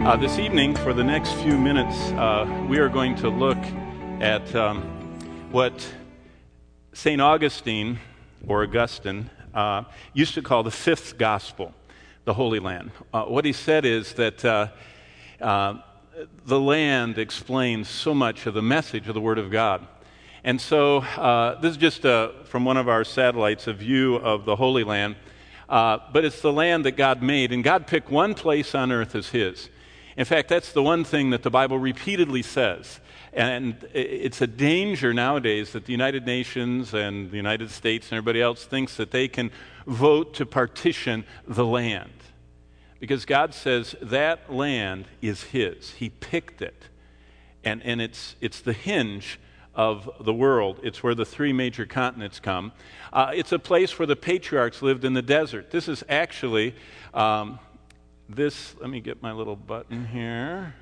This evening, for the next few minutes, we are going to look at what St. Augustine, or Augustine, used to call the fifth gospel, the Holy Land. What he said is that the land explains so much of the message of the Word of God. And so this is just from one of our satellites, a view of the Holy Land. But it's the land that God made, and God picked one place on earth as His. In fact, that's the one thing that the Bible repeatedly says. And it's a danger nowadays that the United Nations and the United States and everybody else thinks that they can vote to partition the land. Because God says that land is His. He picked it. And it's the hinge of the world. It's where the three major continents come. It's a place where the patriarchs lived in the desert. This is actually... let me get my little button here.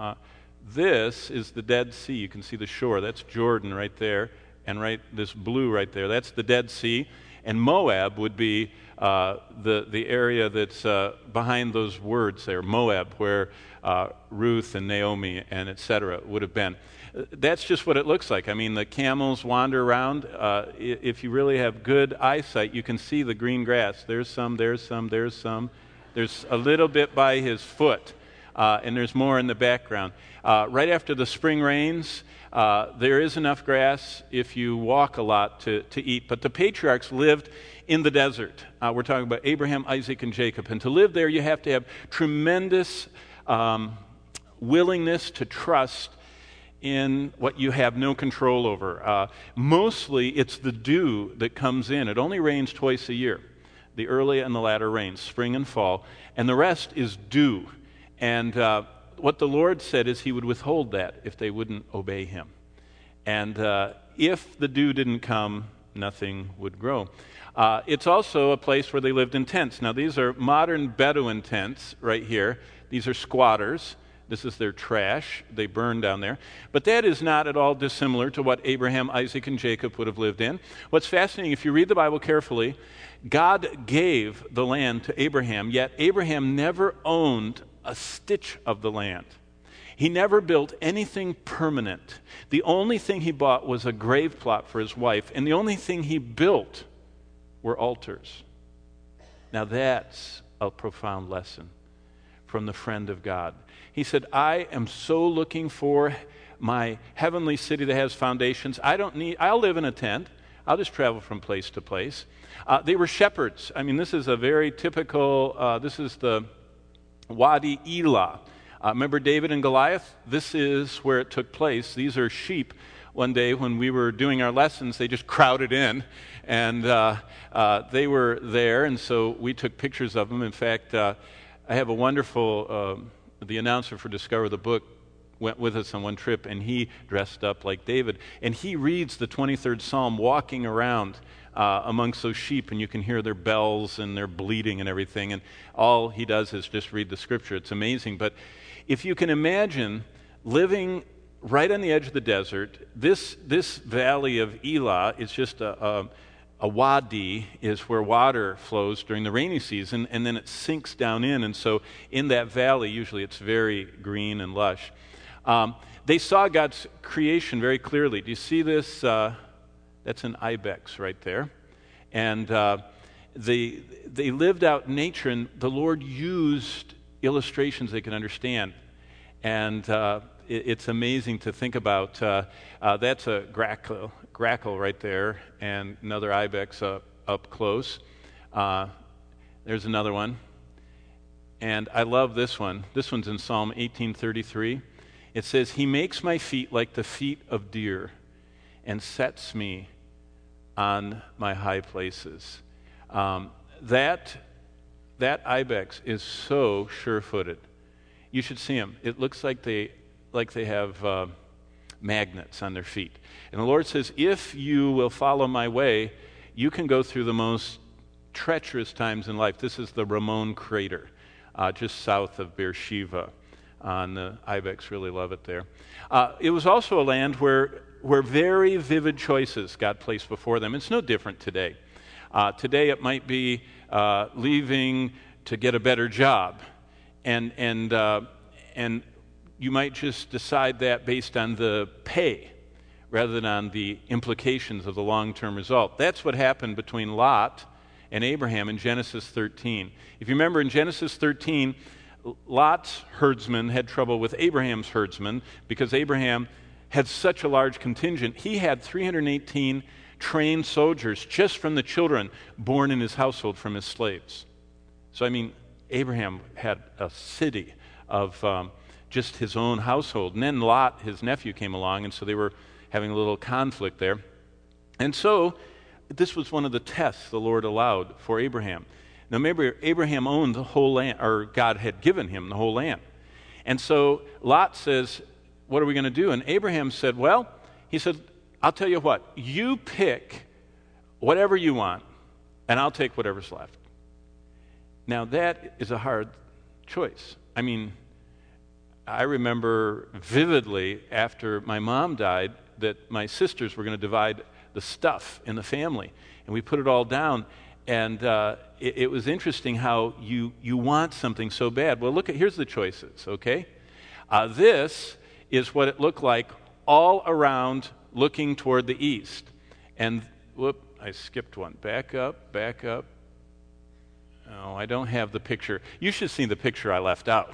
This is the Dead Sea. You can see the shore. That's Jordan right there. And this blue right there, that's the Dead Sea. And Moab would be the area that's behind those words there, Moab, where Ruth and Naomi and etc. would have been. That's just what it looks like. I mean, the camels wander around. If you really have good eyesight, you can see the green grass. There's some, there's some, there's some. There's a little bit by his foot, and there's more in the background. Right after the spring rains, there is enough grass if you walk a lot to eat. But the patriarchs lived in the desert. We're talking about Abraham, Isaac, and Jacob. And to live there, you have to have tremendous willingness to trust in what you have no control over. Mostly, it's the dew that comes in. It only rains twice a year. The early and the latter rains, spring and fall, and the rest is dew. And what the Lord said is He would withhold that if they wouldn't obey Him. And if the dew didn't come, nothing would grow. It's also a place where they lived in tents. Now, these are modern Bedouin tents right here. These are squatters. This is their trash. They burn down there. But that is not at all dissimilar to what Abraham, Isaac, and Jacob would have lived in. What's fascinating, if you read the Bible carefully, God gave the land to Abraham, yet Abraham never owned a stitch of the land. He never built anything permanent. The only thing he bought was a grave plot for his wife, and the only thing he built were altars. Now that's a profound lesson from the friend of God. He said, I am so looking for my heavenly city that has foundations. I'll live in a tent. I'll just travel from place to place. They were shepherds. I mean, this is a very typical, this is the Wadi Elah. Remember David and Goliath? This is where it took place. These are sheep. One day when we were doing our lessons, they just crowded in, and they were there, and so we took pictures of them. In fact, I have a wonderful, the announcer for Discover the Book went with us on one trip, and he dressed up like David. And he reads the 23rd Psalm walking around amongst those sheep, and you can hear their bells and their bleating and everything. And all he does is just read the Scripture. It's amazing. But if you can imagine living right on the edge of the desert, this valley of Elah is just a wadi, is where water flows during the rainy season, and then it sinks down in. And so in that valley, usually it's very green and lush. They saw God's creation very clearly. Do you see this? That's an ibex right there. And they lived out nature, and the Lord used illustrations they could understand. And it's amazing to think about. That's a grackle right there, and another ibex up close. There's another one. And I love this one. This one's in Psalm 18:33. It says, He makes my feet like the feet of deer and sets me on my high places. That ibex is so sure-footed. You should see them. It looks like they have magnets on their feet. And the Lord says, if you will follow my way, you can go through the most treacherous times in life. This is the Ramon crater, just south of Beersheba. On the ibex, really love it there. It was also a land where very vivid choices God placed before them. It's no different today. Today it might be leaving to get a better job, and and you might just decide that based on the pay rather than on the implications of the long-term result. That's what happened between Lot and Abraham in Genesis 13. If you remember in Genesis 13, Lot's herdsmen had trouble with Abraham's herdsmen because Abraham had such a large contingent. He had 318 trained soldiers just from the children born in his household from his slaves. So, Abraham had a city of just his own household. And then Lot, his nephew, came along, and so they were having a little conflict there. And so this was one of the tests the Lord allowed for Abraham. Now, remember, Abraham owned the whole land, or God had given him the whole land. And so Lot says, what are we going to do? And Abraham said, he said, I'll tell you what, you pick whatever you want, and I'll take whatever's left. Now, that is a hard choice. I remember vividly after my mom died that my sisters were going to divide the stuff in the family, and we put it all down. And it was interesting how you want something so bad. Well, here's the choices, okay? This is what it looked like all around looking toward the east. And, I skipped one. Back up. Oh, I don't have the picture. You should see the picture I left out.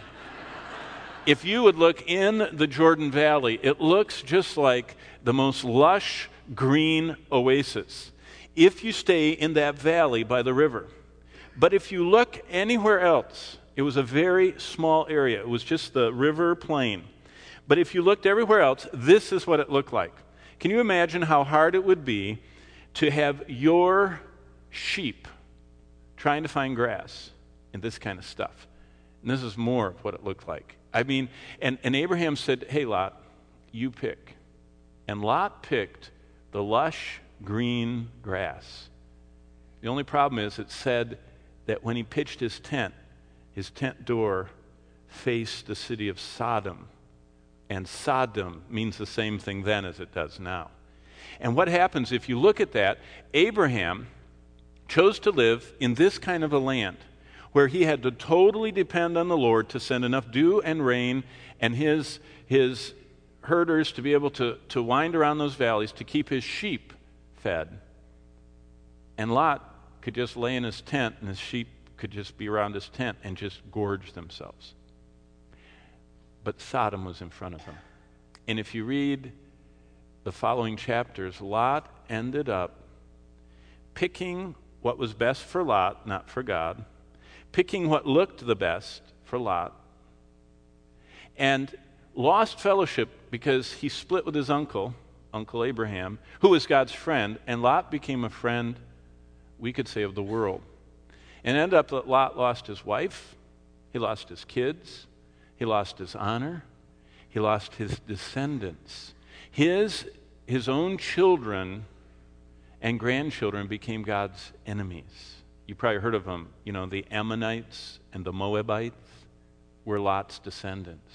If you would look in the Jordan Valley, it looks just like the most lush green oasis if you stay in that valley by the river. But if you look anywhere else, it was a very small area. It was just the river plain. But if you looked everywhere else, this is what it looked like. Can you imagine how hard it would be to have your sheep trying to find grass in this kind of stuff? And this is more of what it looked like. And Abraham said, hey, Lot, you pick. And Lot picked the lush green grass. The only problem is it said that when he pitched his tent door faced the city of Sodom. And Sodom means the same thing then as it does now. And what happens if you look at that, Abraham chose to live in this kind of a land where he had to totally depend on the Lord to send enough dew and rain and his herders to be able to wind around those valleys to keep his sheep fed. And Lot could just lay in his tent and his sheep could just be around his tent and just gorge themselves. But Sodom was in front of him. And if you read the following chapters, Lot ended up picking what was best for Lot, not for God, picking what looked the best for Lot, and lost fellowship because he split with his uncle Abraham, who was God's friend, and Lot became a friend, we could say, of the world. And ended up that Lot lost his wife, he lost his kids, he lost his honor, he lost his descendants. His own children and grandchildren became God's enemies. You probably heard of them. The Ammonites and the Moabites were Lot's descendants.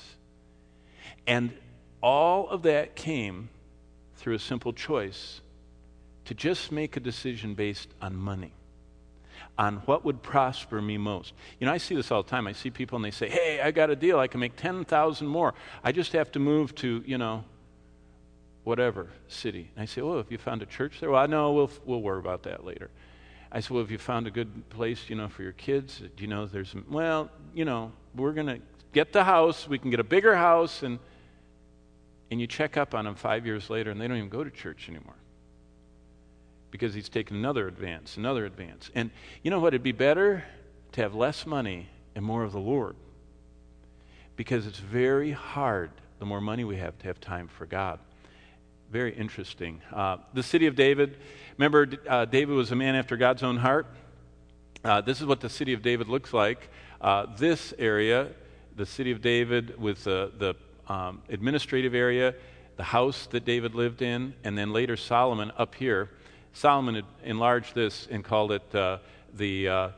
And all of that came through a simple choice to just make a decision based on money, on what would prosper me most. I see this all the time. I see people and they say, hey, I got a deal. I can make 10,000 more. I just have to move to, whatever city. And I say, have you found a church there? Well, no, we'll worry about that later. I said, have you found a good place, for your kids? Do you know there's, we're going to get the house. We can get a bigger house. And you check up on them 5 years later, and they don't even go to church anymore because he's taken another advance. And you know what? It'd be better to have less money and more of the Lord, because it's very hard, the more money we have, to have time for God. Very interesting. The city of David, remember, David was a man after God's own heart. This is what the city of David looks like. This area, the city of David with the administrative area, the house that David lived in, and then later Solomon up here. Solomon had enlarged this and called it the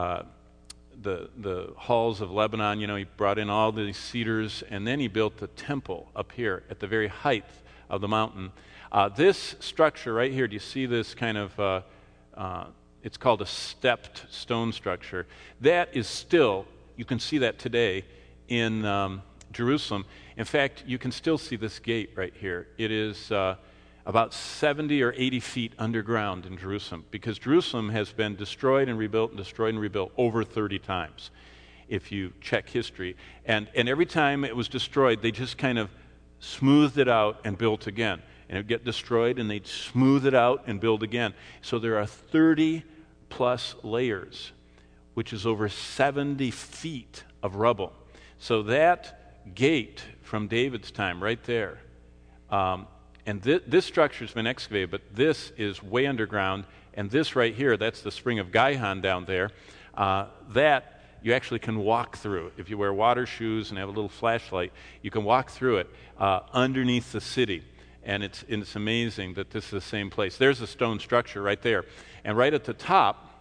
halls of Lebanon. He brought in all these cedars, and then he built the temple up here at the very height of the mountain. This structure right here, do you see this kind of, it's called a stepped stone structure. That is still, you can see that today in Jerusalem. In fact, you can still see this gate right here. It is about 70 or 80 feet underground in Jerusalem, because Jerusalem has been destroyed and rebuilt over 30 times, if you check history. And every time it was destroyed, they just kind of smoothed it out and built again. And it would get destroyed, and they'd smooth it out and build again. So there are 30-plus layers, which is over 70 feet of rubble. So that gate from David's time right there, and this structure's been excavated, but this is way underground, and this right here, that's the Spring of Gihon down there, that you actually can walk through. If you wear water shoes and have a little flashlight, you can walk through it underneath the city. And it's amazing that this is the same place. There's a stone structure right there. And right at the top,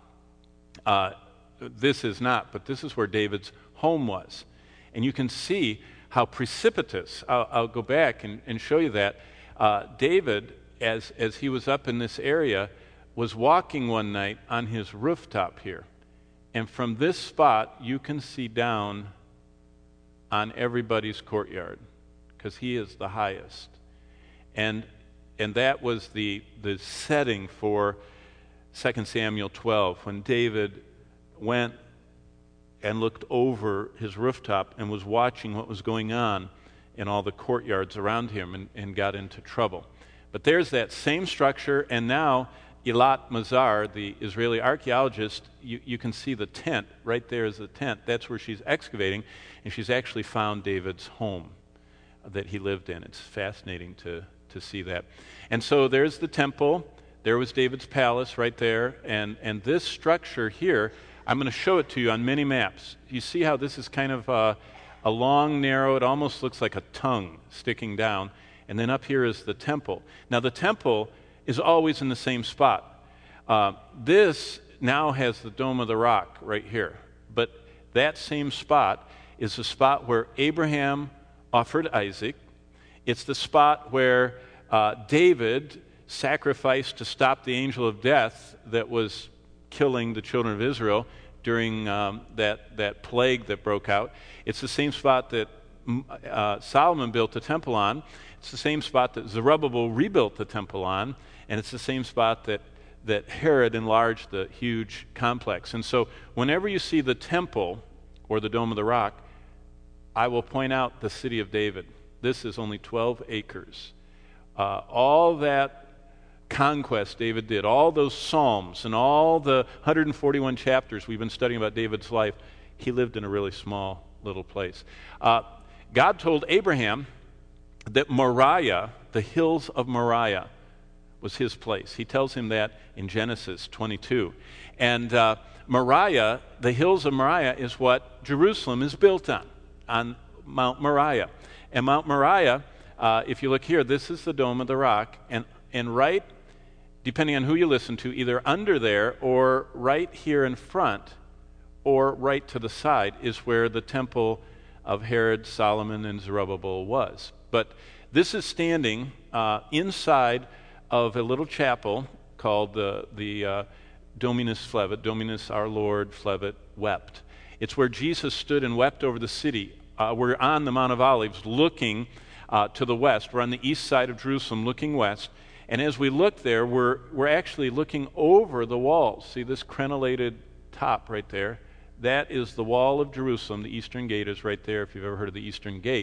this is not, but this is where David's home was. And you can see how precipitous, I'll go back and show you that. David, as he was up in this area, was walking one night on his rooftop here. And from this spot, you can see down on everybody's courtyard, because he is the highest. And that was the setting for 2 Samuel 12, when David went and looked over his rooftop and was watching what was going on in all the courtyards around him, and got into trouble. But there's that same structure, and now Eilat Mazar, the Israeli archaeologist, you can see the tent. Right there is the tent. That's where she's excavating, and she's actually found David's home that he lived in. It's fascinating to see that. And so there's the temple. There was David's palace right there. And this structure here, I'm going to show it to you on many maps. You see how this is kind of a long, narrow, it almost looks like a tongue sticking down. And then up here is the temple. Now, the temple is always in the same spot. This now has the Dome of the Rock right here. But that same spot is the spot where Abraham offered Isaac. It's the spot where David sacrificed to stop the angel of death that was killing the children of Israel during that plague that broke out. It's the same spot that Solomon built the temple on. It's the same spot that Zerubbabel rebuilt the temple on. And it's the same spot that Herod enlarged the huge complex. And so whenever you see the temple or the Dome of the Rock, I will point out the city of David. This is only 12 acres. All that conquest David did, all those Psalms and all the 141 chapters we've been studying about David's life, he lived in a really small little place. God told Abraham that Moriah, the hills of Moriah, was his place. He tells him that in Genesis 22. And Moriah, the hills of Moriah, is what Jerusalem is built on Mount Moriah. And Mount Moriah, if you look here, this is the Dome of the Rock, and right, depending on who you listen to, either under there or right here in front or right to the side is where the temple of Herod, Solomon, and Zerubbabel was. But this is standing inside of a little chapel called the Dominus Flevit, Dominus our Lord Flevit wept. It's where Jesus stood and wept over the city. We're on the Mount of Olives looking to the west. We're on the east side of Jerusalem looking west. And as we look there, we're actually looking over the walls. See this crenellated top right there? That is the wall of Jerusalem. The Eastern Gate is right there, if you've ever heard of the Eastern Gate.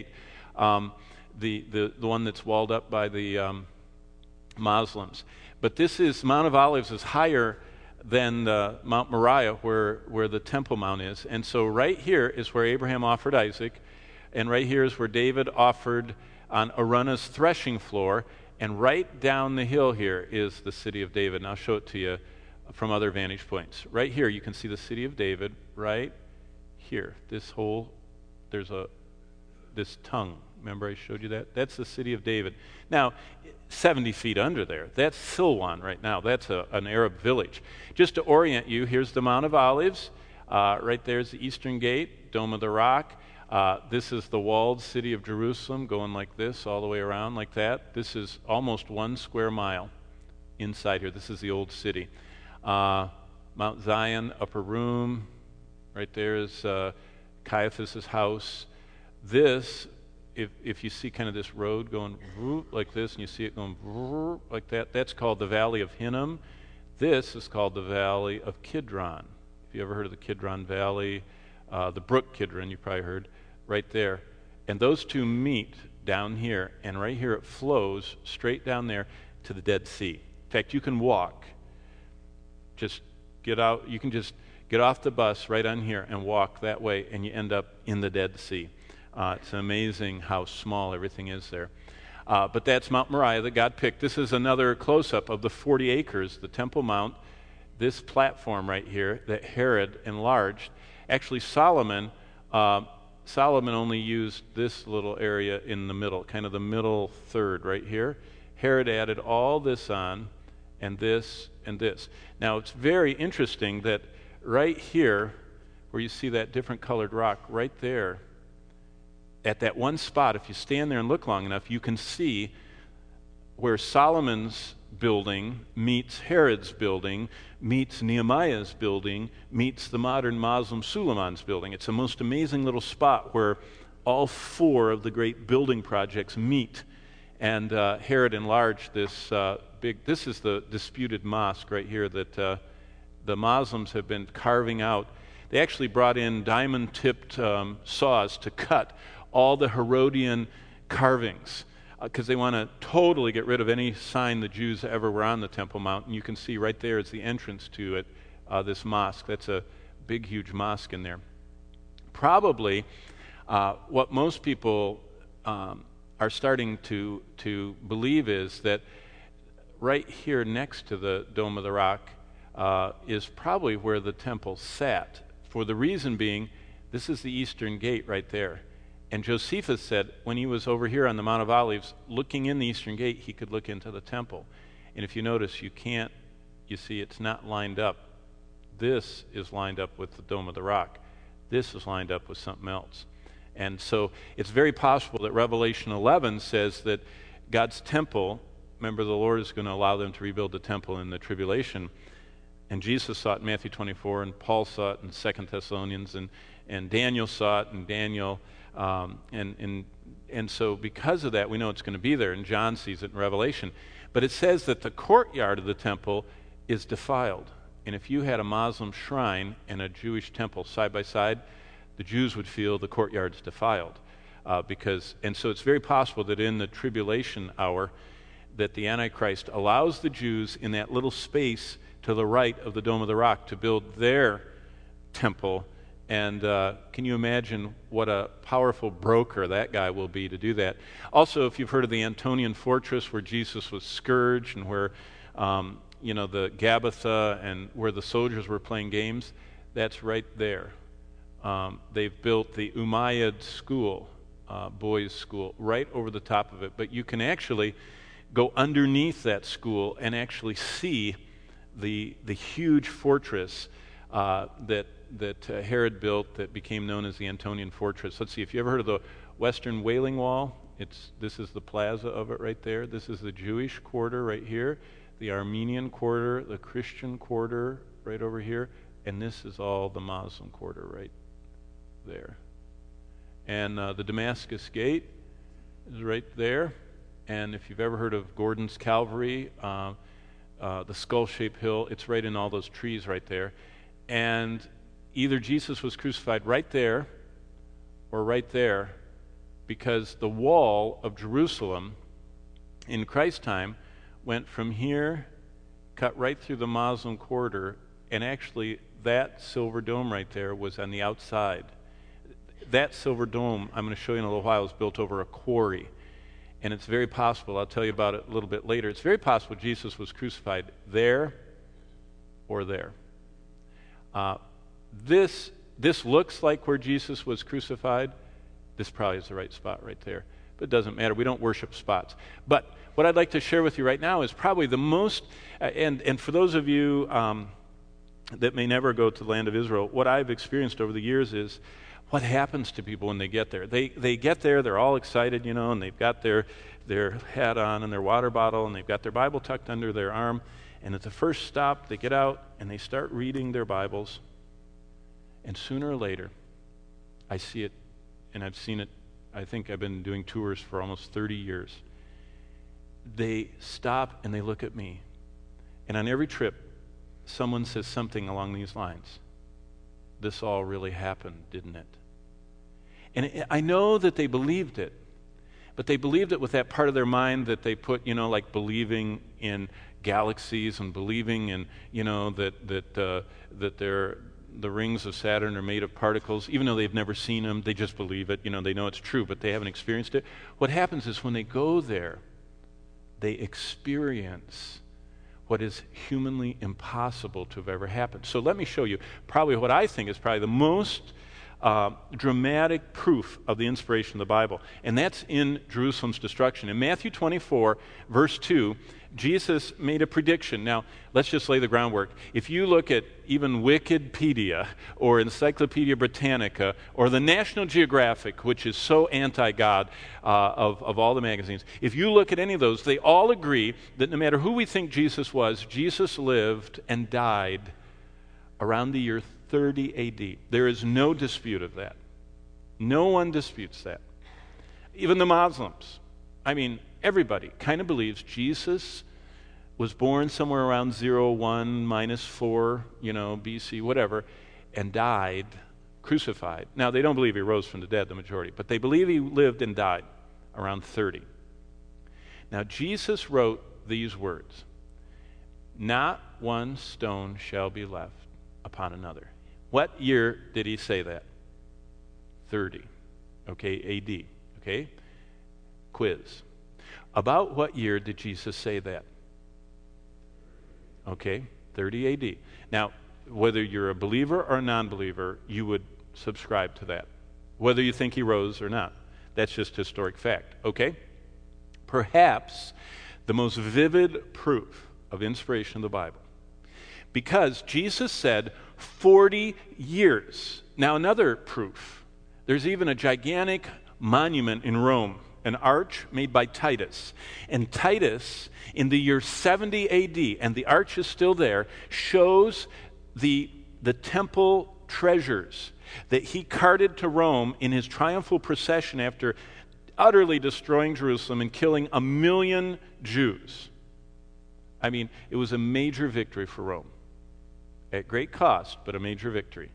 The one that's walled up by the Muslims. But this is, Mount of Olives is higher than Mount Moriah, where the Temple Mount is. And so right here is where Abraham offered Isaac, and right here is where David offered on Araunah's threshing floor, and right down the hill here is the city of David. And I'll show it to you from other vantage points. Right here you can see the city of David, right here. This tongue. Remember I showed you that? That's the city of David. Now, 70 feet under there, that's Silwan right now. That's an Arab village. Just to orient you, here's the Mount of Olives. Right there's the Eastern Gate, Dome of the Rock. This is the walled city of Jerusalem going like this, all the way around like that. This is almost 1 square mile inside here. This is the old city. Mount Zion, upper room. Right there is Caiaphas' house. This, if you see kind of this road going like this, and you see it going like that, that's called the Valley of Hinnom. This is called the Valley of Kidron. If you ever heard of the Kidron Valley, the brook Kidron, you probably heard, right there. And those two meet down here, and right here it flows straight down there to the Dead Sea. In fact, you can walk. Just get out. You can just get off the bus right on here and walk that way, and you end up in the Dead Sea. It's amazing how small everything is there. But that's Mount Moriah that God picked. This is another close-up of the 40 acres, the Temple Mount, this platform right here that Herod enlarged. Actually, Solomon only used this little area in the middle, kind of the middle third right here. Herod added all this on, and this and this. Now, it's very interesting that right here, where you see that different colored rock, right there, at that one spot, if you stand there and look long enough, you can see where Solomon's building meets Herod's building, meets Nehemiah's building, meets the modern Muslim Suleiman's building. It's a most amazing little spot where all four of the great building projects meet. And Herod enlarged this this is the disputed mosque right here that the Muslims have been carving out. They actually brought in diamond-tipped saws to cut all the Herodian carvings because they want to totally get rid of any sign the Jews ever were on the Temple Mount. And you can see right there is the entrance to it, this mosque. That's a big, huge mosque in there. Probably what most people are starting to believe is that right here next to the Dome of the Rock is probably where the temple sat, for the reason being this is the Eastern Gate right there. And Josephus said when he was over here on the Mount of Olives looking in the Eastern Gate, he could look into the temple. And if you notice, you see it's not lined up. This is lined up with the Dome of the Rock. This is lined up with something else. And so it's very possible that Revelation 11 says that God's temple, remember the Lord is going to allow them to rebuild the temple in the tribulation. And Jesus saw it in Matthew 24, and Paul saw it in 2 Thessalonians, and Daniel saw it in Daniel. And so because of that, we know it's going to be there, and John sees it in Revelation. But it says that the courtyard of the temple is defiled. And if you had a Muslim shrine and a Jewish temple side by side, the Jews would feel the courtyard's defiled. And so it's very possible that in the tribulation hour that the Antichrist allows the Jews in that little space to the right of the Dome of the Rock to build their temple. And can you imagine what a powerful broker that guy will be to do that? Also, if you've heard of the Antonian Fortress where Jesus was scourged and where, the Gabbatha and where the soldiers were playing games, that's right there. They've built the Umayyad school, boys' school, right over the top of it. But you can actually go underneath that school and actually see the huge fortress that Herod built that became known as the Antonian Fortress. Let's see, if you ever heard of the Western Wailing Wall, this is the plaza of it right there. This is the Jewish quarter right here, the Armenian quarter, the Christian quarter right over here, and this is all the Muslim quarter right there. And the Damascus Gate is right there. And if you've ever heard of Gordon's Calvary, the skull-shaped hill, it's right in all those trees right there. And either Jesus was crucified right there or right there, because the wall of Jerusalem in Christ's time went from here, cut right through the Muslim quarter, and actually that silver dome right there was on the outside. That silver dome, I'm going to show you in a little while, was built over a quarry. And it's very possible, I'll tell you about it a little bit later, it's very possible Jesus was crucified there or there. This looks like where Jesus was crucified. This probably is the right spot right there. But it doesn't matter. We don't worship spots. But what I'd like to share with you right now is probably the most, and for those of you that may never go to the land of Israel, what I've experienced over the years is what happens to people when they get there. They get there, they're all excited, and they've got their hat on and their water bottle, and they've got their Bible tucked under their arm. And at the first stop, they get out and they start reading their Bibles. And sooner or later, I see it, and I've seen it I think I've been doing tours for almost 30 years. They stop and they look at me. And on every trip, someone says something along these lines. This all really happened, didn't it? And I know that they believed it, but they believed it with that part of their mind that they put, like believing in galaxies and believing in, that the rings of Saturn are made of particles. Even though they've never seen them, they just believe it. They know it's true, but they haven't experienced it. What happens is when they go there, they experience what is humanly impossible to have ever happened. So let me show you probably what I think is probably the most dramatic proof of the inspiration of the Bible, and that's in Jerusalem's destruction. In Matthew 24, verse 2, Jesus made a prediction. Now, let's just lay the groundwork. If you look at even Wikipedia or Encyclopedia Britannica or the National Geographic, which is so anti-God of all the magazines, if you look at any of those, they all agree that no matter who we think Jesus was, Jesus lived and died around the year 30 AD. There is no dispute of that. No one disputes that. Even the Muslims. Everybody kind of believes Jesus was born somewhere around 01 minus 4, BC, whatever, and died, crucified. Now, they don't believe he rose from the dead, the majority, but they believe he lived and died around 30. Now, Jesus wrote these words, "Not one stone shall be left upon another." What year did he say that? 30, AD, Quiz. About what year did Jesus say that? 30 AD. Now, whether you're a believer or a non-believer, you would subscribe to that. Whether you think he rose or not. That's just historic fact, Perhaps the most vivid proof of inspiration of the Bible. Because Jesus said 40 years. Now, another proof. There's even a gigantic monument in Rome, an arch made by Titus. And Titus, in the year 70 AD, and the arch is still there, shows the temple treasures that he carted to Rome in his triumphal procession after utterly destroying Jerusalem and killing 1 million Jews. It was a major victory for Rome. At great cost, but a major victory.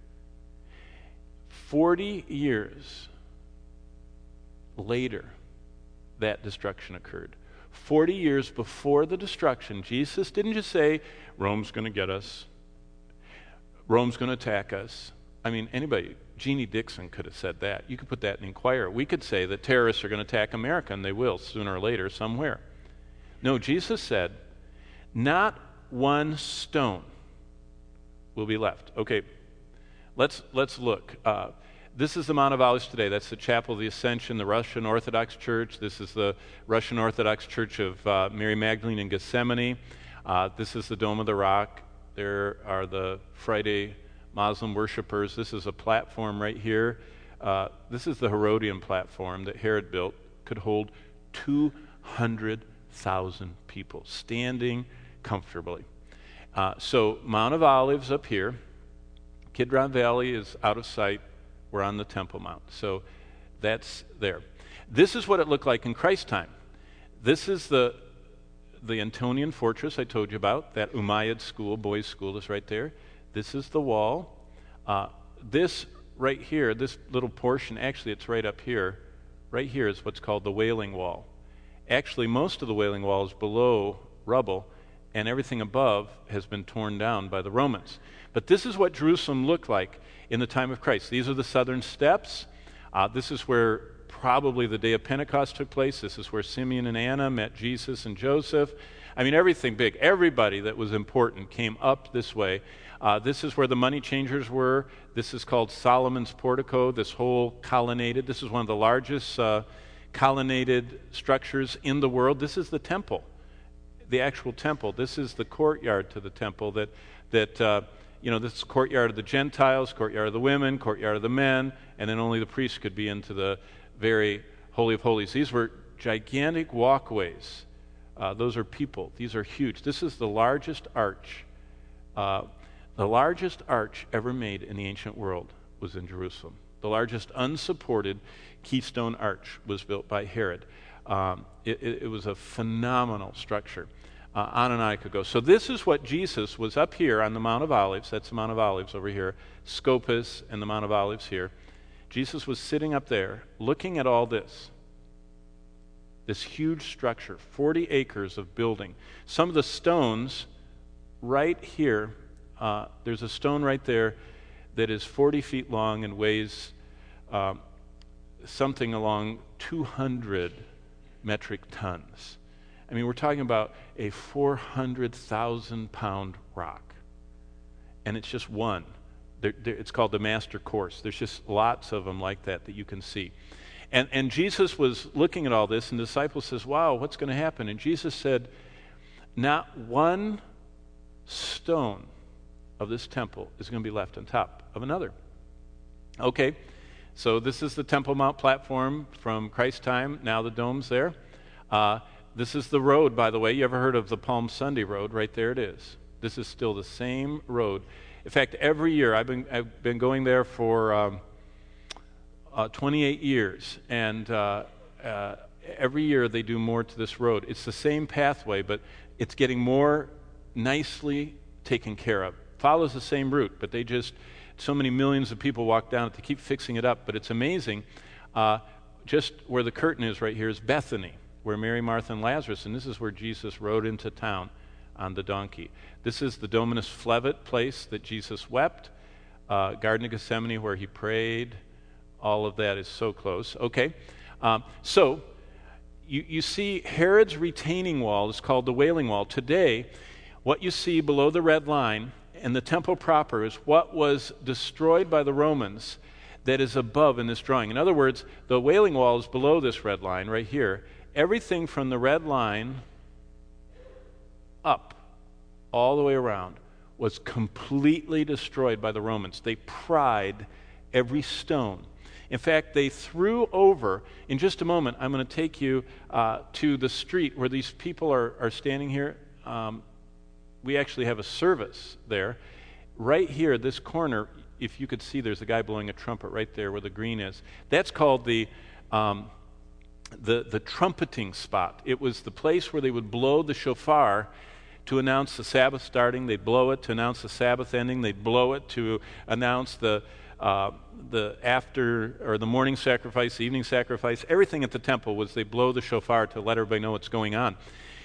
40 years later, that destruction occurred. 40 years before the destruction, Jesus didn't just say, Rome's going to get us. Rome's going to attack us. Anybody, Jeannie Dixon could have said that. You could put that in Inquirer. We could say that terrorists are going to attack America, and they will sooner or later somewhere. No, Jesus said, not one stone will be left. Let's look. This is the Mount of Olives today. That's the Chapel of the Ascension, the Russian Orthodox Church. This is the Russian Orthodox Church of Mary Magdalene in Gethsemane. This is the Dome of the Rock. There are the Friday Muslim worshipers. This is a platform right here. This is the Herodian platform that Herod built. Could hold 200,000 people standing comfortably. So Mount of Olives up here. Kidron Valley is out of sight. We're on the Temple Mount. So that's there. This is what it looked like in Christ's time. This is the Antonian fortress I told you about. That Umayyad school, boys' school, is right there. This is the wall. This right here, this little portion, actually it's right up here. Right here is what's called the Wailing Wall. Actually, most of the Wailing Wall is below rubble, and everything above has been torn down by the Romans. But this is what Jerusalem looked like in the time of Christ. These are the southern steps. This is where probably the day of Pentecost took place. This is where Simeon and Anna met Jesus and Joseph. Everything big. Everybody that was important came up this way. This is where the money changers were. This is called Solomon's Portico, this whole colonnaded. This is one of the largest colonnaded structures in the world. This is the temple, the actual temple. This is the courtyard to the temple that this is courtyard of the Gentiles, courtyard of the women, courtyard of the men, and then only the priests could be into the very Holy of Holies. These were gigantic walkways. Those are people. These are huge. This is the largest arch. The largest arch ever made in the ancient world was in Jerusalem. the largest unsupported keystone arch was built by Herod. It was a phenomenal structure. On and on I could go. So this is what Jesus was up here on the Mount of Olives. That's the Mount of Olives over here. Scopus and the Mount of Olives here. Jesus was sitting up there looking at all this huge structure, 40 acres of building. Some of the stones right here, there's a stone right there that is 40 feet long and weighs something along 200 metric tons. I mean, we're talking about a 400,000-pound rock. And it's just one. It's called the Master Course. There's just lots of them like that you can see. And Jesus was looking at all this, and the disciple says, wow, what's going to happen? And Jesus said, not one stone of this temple is going to be left on top of another. Okay, so this is the Temple Mount platform from Christ's time. Now the dome's there. This is the road, by the way. You ever heard of the Palm Sunday Road? Right there it is. This is still the same road. In fact, every year, I've been going there for 28 years, and every year they do more to this road. It's the same pathway, but it's getting more nicely taken care of. Follows the same route, but so many millions of people walk down it. They keep fixing it up, but it's amazing. Just where the curtain is right here is Bethany, where Mary, Martha, and Lazarus, and this is where Jesus rode into town on the donkey. This is the Dominus Flevit place that Jesus wept, Garden of Gethsemane where he prayed. All of that is so close. Okay, so you see Herod's retaining wall is called the Wailing Wall. Today, what you see below the red line and the temple proper is what was destroyed by the Romans that is above in this drawing. In other words, the Wailing Wall is below this red line right here. Everything from the red line up all the way around was completely destroyed by the Romans. They pried every stone. In fact, they threw over, in just a moment, I'm going to take you to the street where these people are standing here. We actually have a service there. Right here, this corner, if you could see, there's a guy blowing a trumpet right there where the green is. That's called the trumpeting spot. It was the place where they would blow the shofar to announce the Sabbath starting. They'd blow it to announce the Sabbath ending. They'd blow it to announce the after or the morning sacrifice, the evening sacrifice. Everything at the temple was they blow the shofar to let everybody know what's going on.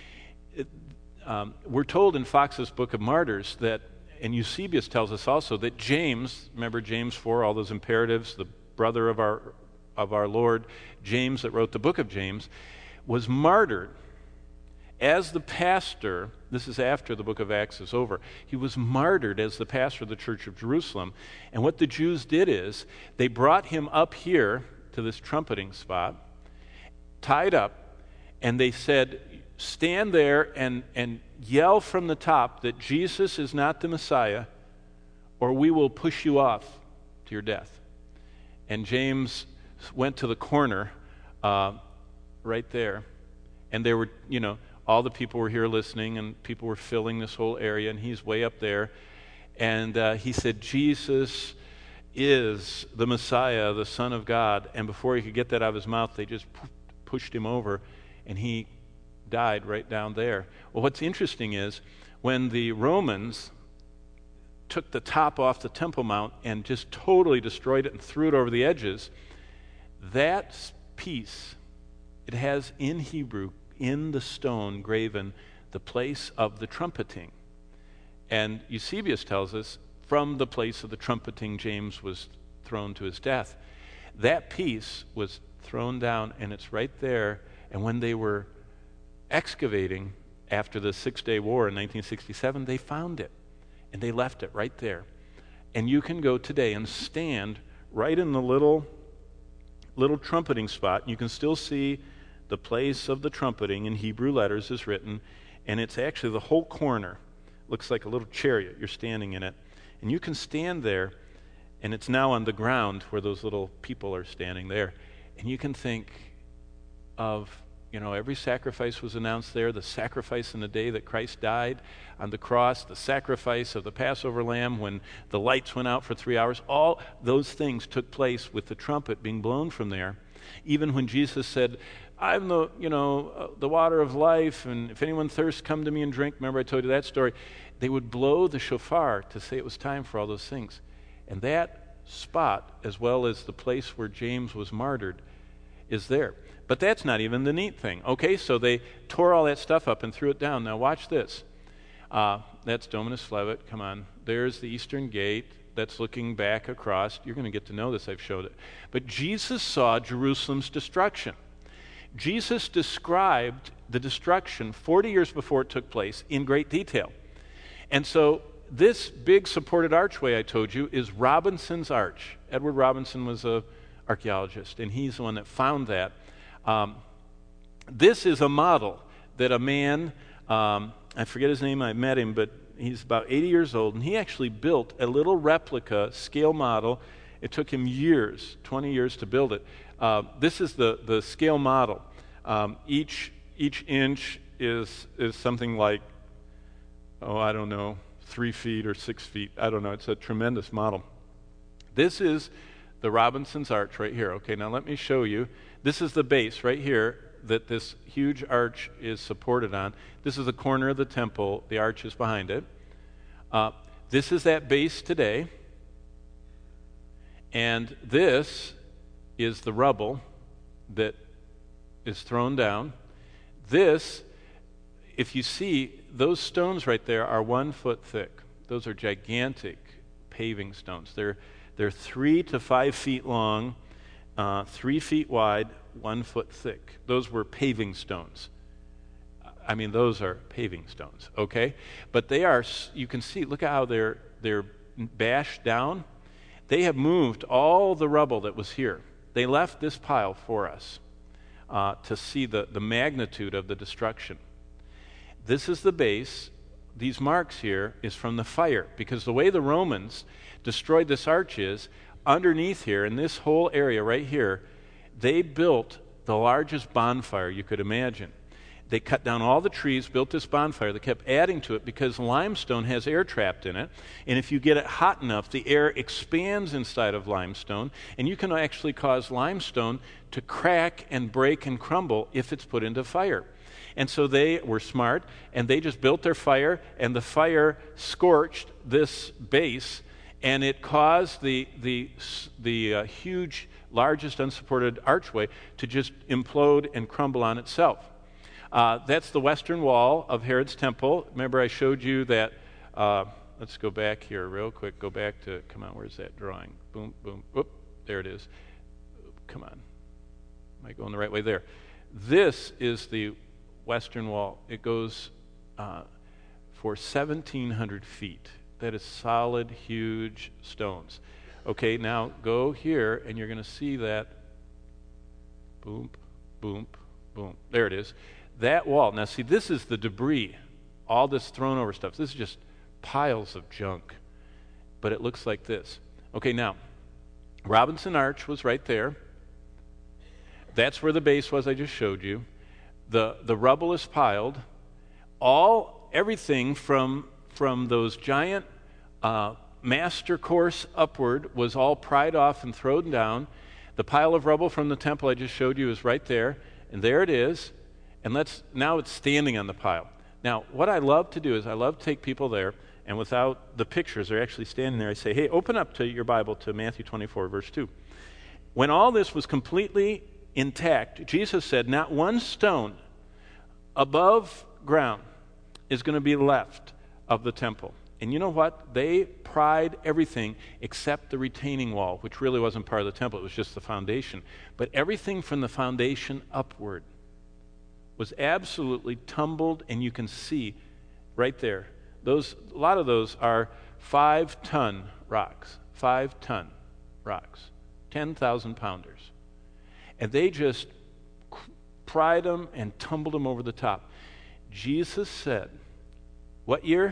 We're told in Fox's Book of Martyrs that, and Eusebius tells us also that James, remember James 4, all those imperatives, the brother of our Lord, James that wrote the book of James, was martyred as the pastor. This is after the book of Acts is over. He was martyred as the pastor of the Church of Jerusalem. And what the Jews did is they brought him up here to this trumpeting spot, tied up, and they said, stand there and yell from the top that Jesus is not the Messiah, or we will push you off to your death. And James went to the corner right there, and there were, all the people were here listening, and people were filling this whole area, and he's way up there. And he said, Jesus is the Messiah, the Son of God. And before he could get that out of his mouth, they just pushed him over, and he died right down there. Well, what's interesting is when the Romans took the top off the Temple Mount and just totally destroyed it and threw it over the edges, that piece, it has in Hebrew, in the stone graven, the place of the trumpeting. And Eusebius tells us, from the place of the trumpeting, James was thrown to his death. That piece was thrown down, and it's right there. And when they were excavating after the Six-Day War in 1967, they found it, and they left it right there. And you can go today and stand right in the little trumpeting spot. You can still see the place of the trumpeting in Hebrew letters is written, and it's actually the whole corner. Looks like a little chariot. You're standing in it. And you can stand there, and it's now on the ground where those little people are standing there. And you can think of Every sacrifice was announced there. The sacrifice in the day that Christ died on the cross, the sacrifice of the Passover lamb when the lights went out for 3 hours. All those things took place with the trumpet being blown from there. Even when Jesus said, I'm the water of life, and if anyone thirsts, come to me and drink. Remember I told you that story. They would blow the shofar to say it was time for all those things. And that spot, as well as the place where James was martyred, is there. But that's not even the neat thing. Okay, so they tore all that stuff up and threw it down. Now watch this. That's Dominus Flevit. Come on. There's the eastern gate that's looking back across. You're going to get to know this. I've showed it. But Jesus saw Jerusalem's destruction. Jesus described the destruction 40 years before it took place in great detail. And so this big supported archway I told you is Robinson's Arch. Edward Robinson was an archaeologist, and he's the one that found that. This is a model that a man, I forget his name, I met him, but he's about 80 years old, and he actually built a little replica scale model. It took him years, 20 years to build it. This is the scale model. Each inch is something like, 3 feet or 6 feet. I don't know. It's a tremendous model. This is the Robinson's Arch right here. Okay, now let me show you. This is the base right here that this huge arch is supported on. This is the corner of the temple. The arch is behind it. This is that base today. And this is the rubble that is thrown down. This, if you see, those stones right there are 1 foot thick. Those are gigantic paving stones. They're 3 to 5 feet long, 3 feet wide, 1 foot thick. Those were paving stones. I mean, those are paving stones, okay? But they are, you can see, look at how they're bashed down. They have moved all the rubble that was here. They left this pile for us to see the magnitude of the destruction. This is the base. These marks here is from the fire, because the way the Romans destroyed this arch is, underneath here, in this whole area right here, they built the largest bonfire you could imagine. They cut down all the trees, built this bonfire. They kept adding to it because limestone has air trapped in it. And if you get it hot enough, the air expands inside of limestone. And you can actually cause limestone to crack and break and crumble if it's put into fire. And so they were smart, and they just built their fire, and the fire scorched this base, and it caused the huge, largest unsupported archway to just implode and crumble on itself. That's the western wall of Herod's temple. Remember I showed you that, let's go back here real quick. Go back to, come on, where's that drawing? Boom, boom, whoop, there it is. Come on. Am I going the right way? There. This is the western wall. It goes for 1,700 feet. That is solid, huge stones. Okay, now go here, and you're going to see that. Boom, boom, boom. There it is. That wall. Now, see, this is the debris. All this thrown over stuff. This is just piles of junk. But it looks like this. Okay, now, Robinson Arch was right there. That's where the base was I just showed you. The rubble is piled. Everything from those giant master course upward was all pried off and thrown down. The pile of rubble from the temple I just showed you is right there, and there it is. And now it's standing on the pile. Now, what I love to do is I love to take people there, and without the pictures, they're actually standing there. I say, hey, open up to your Bible to Matthew 24, verse 2. When all this was completely intact, Jesus said, not one stone above ground is going to be left of the temple. And you know what? They pried everything except the retaining wall, which really wasn't part of the temple. It was just the foundation. But everything from the foundation upward was absolutely tumbled, and you can see right there. A lot of those are 5-ton rocks. 5-ton rocks. 10,000 pounders. And they just pried them and tumbled them over the top. Jesus said, what year?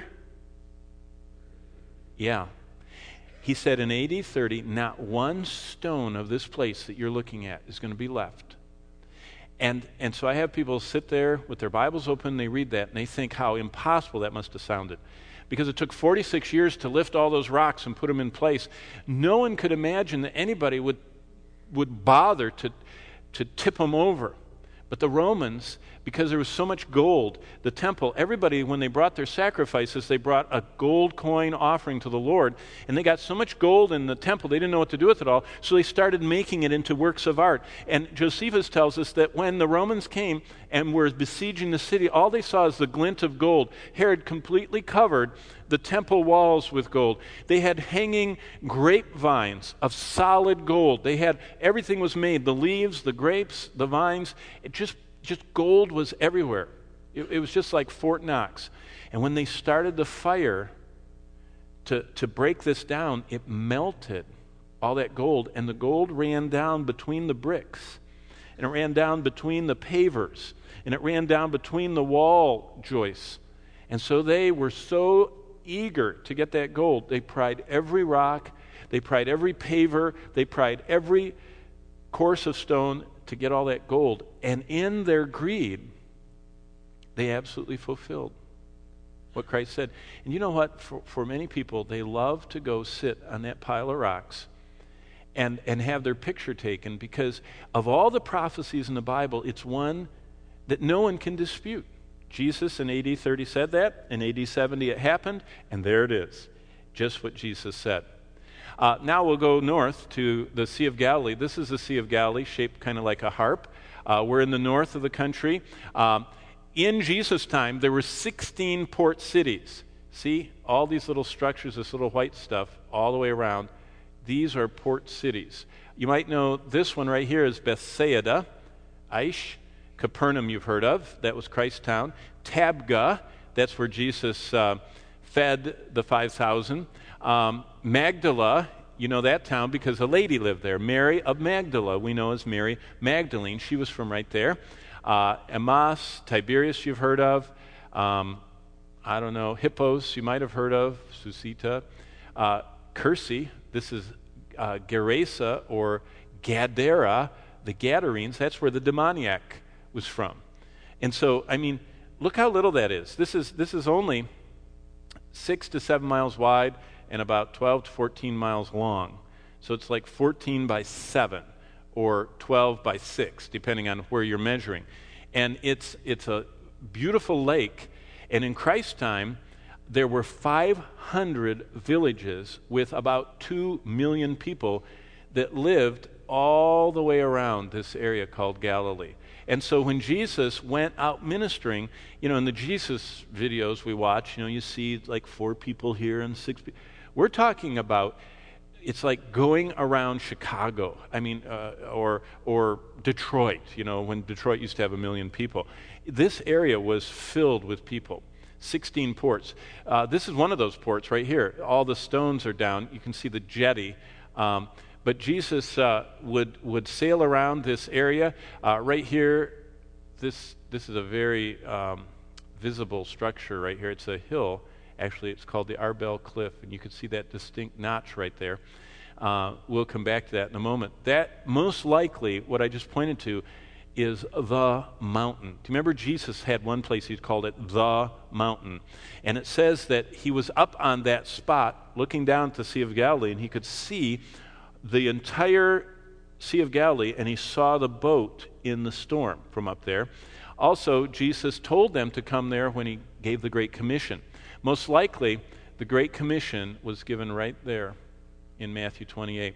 Yeah. He said in AD 30, not one stone of this place that you're looking at is going to be left. And so I have people sit there with their Bibles open, they read that, and they think how impossible that must have sounded. Because it took 46 years to lift all those rocks and put them in place. No one could imagine that anybody would bother to tip them over. But the Romans, because there was so much gold, the temple, everybody, when they brought their sacrifices, they brought a gold coin offering to the Lord. And they got so much gold in the temple, they didn't know what to do with it all, so they started making it into works of art. And Josephus tells us that when the Romans came and were besieging the city, all they saw is the glint of gold. Herod completely covered the temple walls with gold. They had hanging grapevines of solid gold. They had, everything was made, the leaves, the grapes, the vines, it just gold was everywhere. It was just like Fort Knox. And when they started the fire to break this down, it melted all that gold, and the gold ran down between the bricks, and it ran down between the pavers, and it ran down between the wall joists. And so they were so eager to get that gold, they pried every rock, they pried every paver, they pried every course of stone to get all that gold. And in their greed, they absolutely fulfilled what Christ said. And you know what? For many people, they love to go sit on that pile of rocks and have their picture taken, because of all the prophecies in the Bible, it's one that no one can dispute. Jesus in AD 30 said that. In AD 70 it happened, and there it is. Just what Jesus said. Now we'll go north to the Sea of Galilee. This is the Sea of Galilee, shaped kind of like a harp. We're in the north of the country. In Jesus' time, there were 16 port cities. See, all these little structures, this little white stuff, all the way around. These are port cities. You might know this one right here is Bethsaida, Aish. Capernaum you've heard of. That was Christ's town. Tabgha, that's where Jesus fed the 5,000. Magdala, you know that town because a lady lived there. Mary of Magdala, we know as Mary Magdalene. She was from right there. Emmaus, Tiberias you've heard of. I don't know, Hippos you might have heard of. Susita. Cursi, this is Gerasa or Gadara, the Gadarenes. That's where the demoniac was from. And so, I mean, look how little that is. This is only 6 to 7 miles wide and about 12 to 14 miles long. So it's like 14 by 7 or 12 by 6, depending on where you're measuring. And it's a beautiful lake. And in Christ's time, there were 500 villages with about 2 million people that lived all the way around this area called Galilee. And so when Jesus went out ministering, you know, in the Jesus videos we watch, you know, you see like 4 people here and 6 people. We're talking about, it's like going around Chicago, I mean, or Detroit, you know, when Detroit used to have 1 million people. This area was filled with people. 16 ports. This is one of those ports right here. All the stones are down. You can see the jetty. But Jesus would sail around this area. Right here, this is a very visible structure right here. It's a hill. Actually, it's called the Arbel Cliff, and you can see that distinct notch right there. We'll come back to that in a moment. That, most likely, what I just pointed to, is the mountain. Do you remember Jesus had one place he called it the mountain? And it says that he was up on that spot looking down at the Sea of Galilee, and he could see the entire Sea of Galilee, and he saw the boat in the storm from up there. Also, Jesus told them to come there when he gave the Great Commission. Most likely, the Great Commission was given right there in Matthew 28.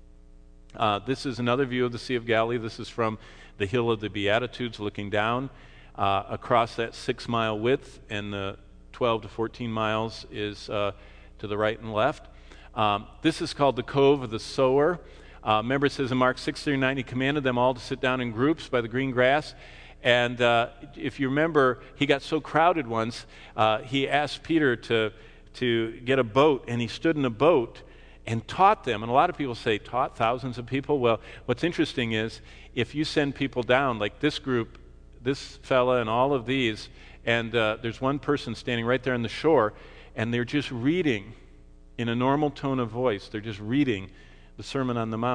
This is another view of the Sea of Galilee. This is from the Hill of the Beatitudes looking down across that 6-mile width, and the 12 to 14 miles is to the right and left. This is called the Cove of the Sower. Remember, it says in Mark 6:39, he commanded them all to sit down in groups by the green grass. And if you remember, he got so crowded once, he asked Peter to get a boat, and he stood in a boat and taught them. And a lot of people say, taught thousands of people? Well, what's interesting is, if you send people down, like this group, this fella and all of these, and there's one person standing right there on the shore, and they're just reading in a normal tone of voice. They're just reading the Sermon on the Mount.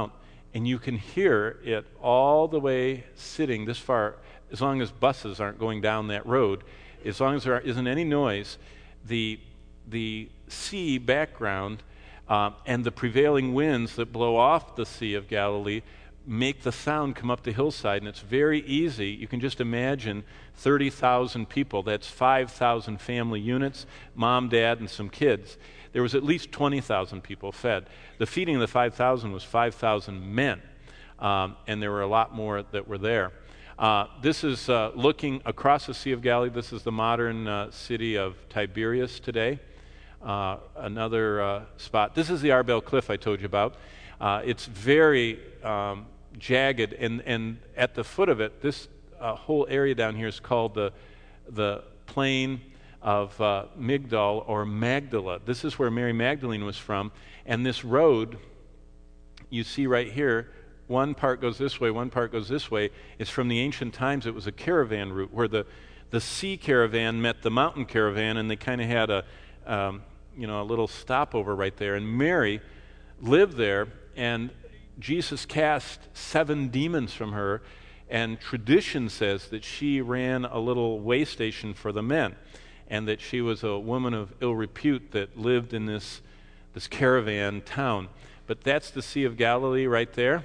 and you can hear it all the way sitting this far, as long as buses aren't going down that road, as long as there isn't any noise, the sea background and the prevailing winds that blow off the Sea of Galilee make the sound come up the hillside, and it's very easy. You can just imagine 30,000 people. That's 5,000 family units, mom, dad, and some kids. There was at least 20,000 people fed. The feeding of the 5,000 was 5,000 men, and there were a lot more that were there. This is looking across the Sea of Galilee. This is the modern city of Tiberias today. Another spot. This is the Arbel Cliff I told you about. It's very jagged, and at the foot of it, this whole area down here is called the plain of Migdal or Magdala. This is where Mary Magdalene was from, and this road you see right here, one part goes this way, one part goes this way. It's from the ancient times. It was a caravan route where the sea caravan met the mountain caravan, and they kind of had a little stopover right there. And Mary lived there, and Jesus cast 7 demons from her, and tradition says that she ran a little way station for the men, and that she was a woman of ill repute that lived in this caravan town. But that's the Sea of Galilee right there.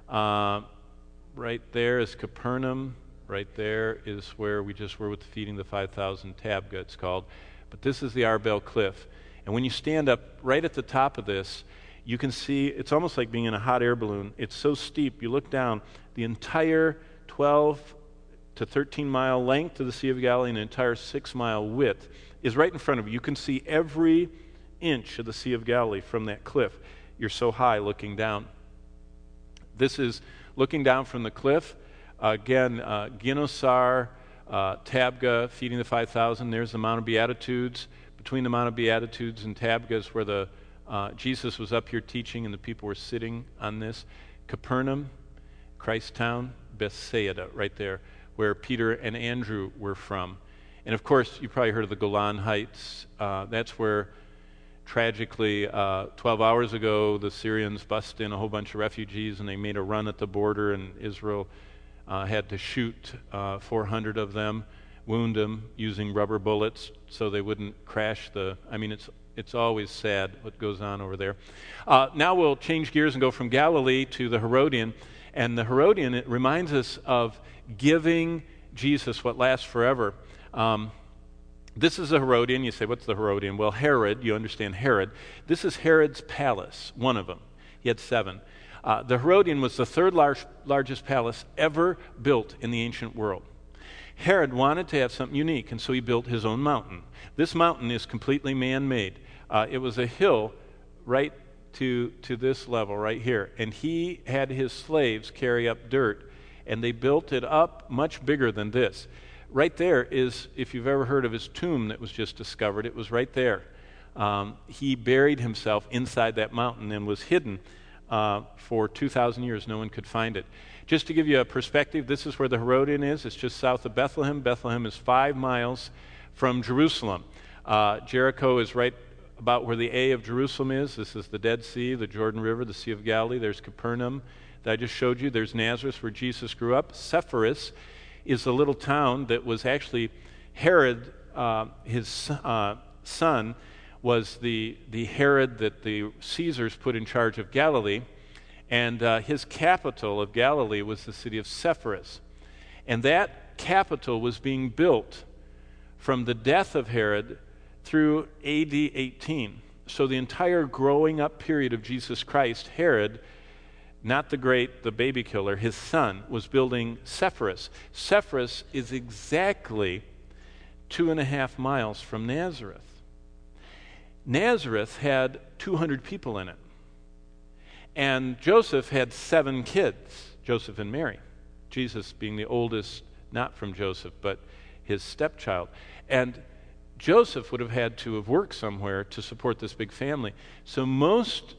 Right there is Capernaum. Right there is where we just were with feeding the 5,000, Tabgha it's called. But this is the Arbel Cliff. And when you stand up right at the top of this, you can see it's almost like being in a hot air balloon. It's so steep. You look down, the entire 12 to 13-mile length of the Sea of Galilee and an entire 6-mile width is right in front of you. You can see every inch of the Sea of Galilee from that cliff. You're so high looking down. This is looking down from the cliff. Again, Ginosar, Tabgha, feeding the 5,000. There's the Mount of Beatitudes. Between the Mount of Beatitudes and Tabgha is where Jesus was up here teaching, and the people were sitting on this. Capernaum, Christtown, Bethsaida, right there, where Peter and Andrew were from. And of course, you probably heard of the Golan Heights. That's where, tragically, 12 hours ago, the Syrians busted in a whole bunch of refugees, and they made a run at the border, and Israel had to shoot 400 of them, wound them using rubber bullets so they wouldn't crash it's always sad what goes on over there. Now we'll change gears and go from Galilee to the Herodian. And the Herodian, it reminds us of giving Jesus what lasts forever. This is a Herodian. You say, what's the Herodian? Well, Herod, you understand Herod. This is Herod's palace, one of them. He had 7. The Herodian was the third largest palace ever built in the ancient world. Herod wanted to have something unique, and so he built his own mountain. This mountain is completely man-made. It was a hill right to this level right here, and he had his slaves carry up dirt, and they built it up much bigger than this. Right there is, if you've ever heard of his tomb that was just discovered, it was right there. He buried himself inside that mountain and was hidden for 2,000 years. No one could find it. Just to give you a perspective, this is where the Herodian is. It's just south of Bethlehem. Bethlehem is 5 miles from Jerusalem. Jericho is right about where the A of Jerusalem is. This is the Dead Sea, the Jordan River, the Sea of Galilee. There's Capernaum that I just showed you. There's Nazareth, where Jesus grew up. Sepphoris is a little town that was actually Herod, his son, was the Herod that the Caesars put in charge of Galilee. And his capital of Galilee was the city of Sepphoris. And that capital was being built from the death of Herod through AD 18. So the entire growing up period of Jesus Christ, Herod, not the baby killer, his son, was building Sepphoris. Sepphoris is exactly 2.5 miles from Nazareth. Nazareth had 200 people in it. And Joseph had 7 kids, Joseph and Mary. Jesus being the oldest, not from Joseph, but his stepchild. And Joseph would have had to have worked somewhere to support this big family. So most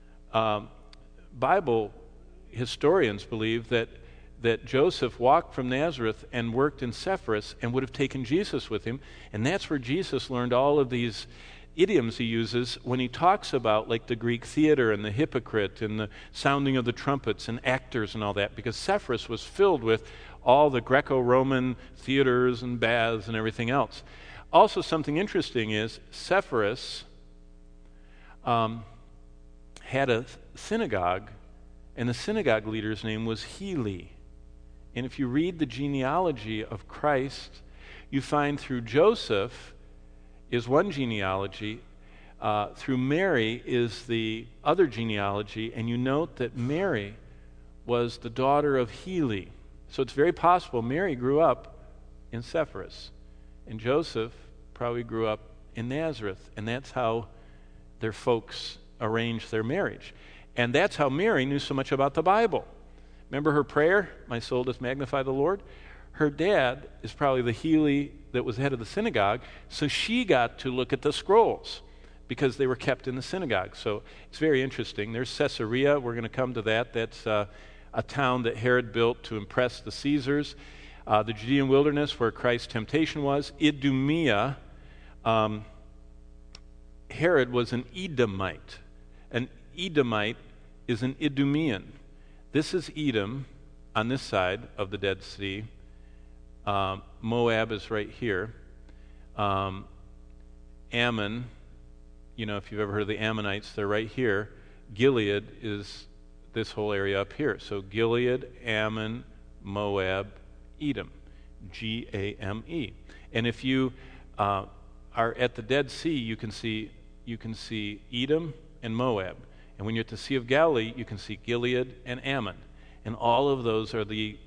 Bible historians believe that Joseph walked from Nazareth and worked in Sepphoris and would have taken Jesus with him. And that's where Jesus learned all of these idioms he uses when he talks about like the Greek theater and the hypocrite and the sounding of the trumpets and actors and all that, because Sepphoris was filled with all the Greco-Roman theaters and baths and everything else. Also, something interesting is Sepphoris had a synagogue, and the synagogue leader's name was Heli. And if you read the genealogy of Christ, you find through Joseph is one genealogy, through Mary is the other genealogy, and you note that Mary was the daughter of Heli. So it's very possible Mary grew up in Sepphoris, and Joseph probably grew up in Nazareth, and that's how their folks arranged their marriage. And that's how Mary knew so much about the Bible. Remember her prayer, "My soul doth magnify the Lord"? Her dad is probably the Heli that was head of the synagogue, so she got to look at the scrolls because they were kept in the synagogue. So it's very interesting. There's Caesarea. We're going to come to that. That's a town that Herod built to impress the Caesars. The Judean wilderness where Christ's temptation was. Idumea. Herod was an Edomite. An Edomite is an Idumean. This is Edom on this side of the Dead Sea. Moab is right here. Ammon, if you've ever heard of the Ammonites, they're right here. Gilead is this whole area up here. So Gilead, Ammon, Moab, Edom. G-A-M-E. And if you are at the Dead Sea, you can see Edom and Moab. And when you're at the Sea of Galilee, you can see Gilead and Ammon. And all of those are the